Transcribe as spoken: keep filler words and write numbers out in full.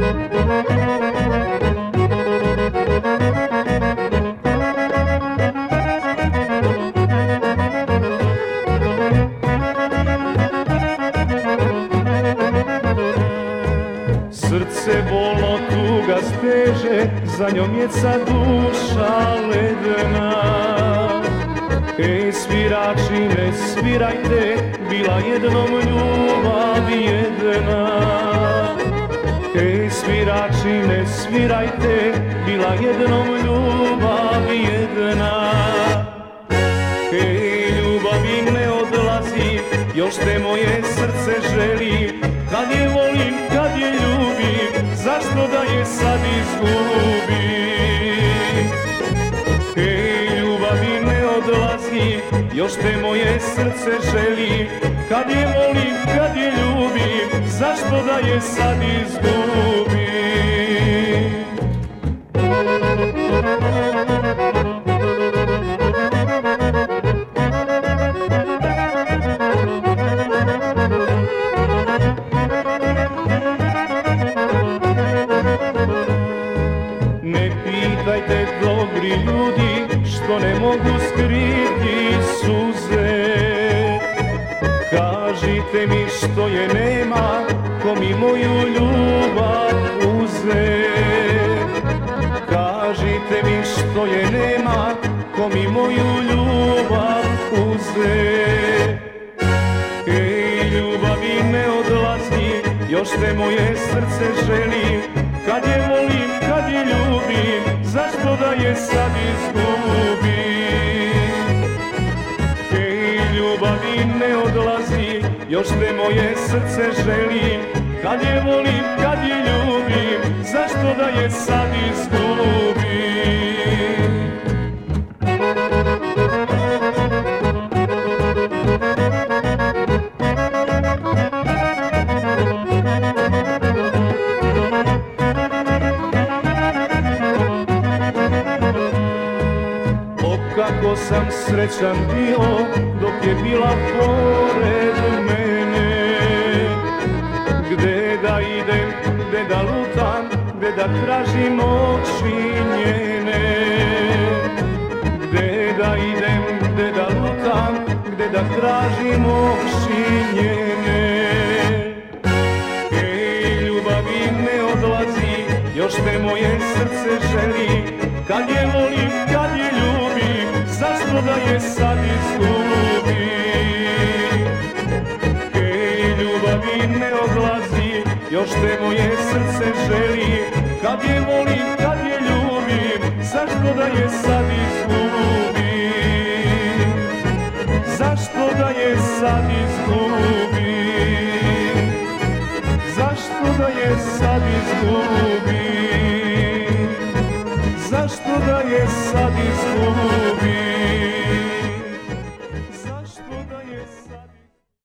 Srce bolno tuga steže, za njom jeca duša ledena. Ej, svirači, ne svirajte, bila jednom ljubav jedna. Ej, svirači, ne svirajte, bila jednom ljubav jedna. Ej, ljubavi ne odlazi, još te moje srce želi. Kad je volim, kad je ljubim, zašto da je sad izgubim? Ej, ljubavi ne odlazi, još te moje srce želi. Kad je volim, kad je ljubim, zašto da je sad izgubim? Pitajte dobri ljudi što ne mogu skriti suze. Kažite mi što je nema, ko mi moju ljubav uze. Kažite mi što je nema, ko mi moju ljubav uze. Ej, ljubavi ne odlazi, još te moje srce želi. Kad je volim, kad je ljubim, zašto da je sad izgubim? Ej, ljubavi ne odlazi, još te moje srce želi. Kad je volim, kad je ljubim, zašto da je sad izgubim? Kako sam srećan bio dok je bila pored mene. Gde da idem, gde da lutam, gde da tražim oči njene. Gde da idem, gde da lutam, gde da tražim oči njene. Ej, ljubavi ne odlazi, još te moje srce želi. Kad je volim, kad je ljubim, zašto da je sad izgubim? Ej, ljubavi ne odlazi, još te moje srce želi. Kad je volim, kad je ljubim, zašto da je sad izgubim? Zašto da je sad izgubim? Zašto da je sad izgubim? Zašto da je sad izgubim?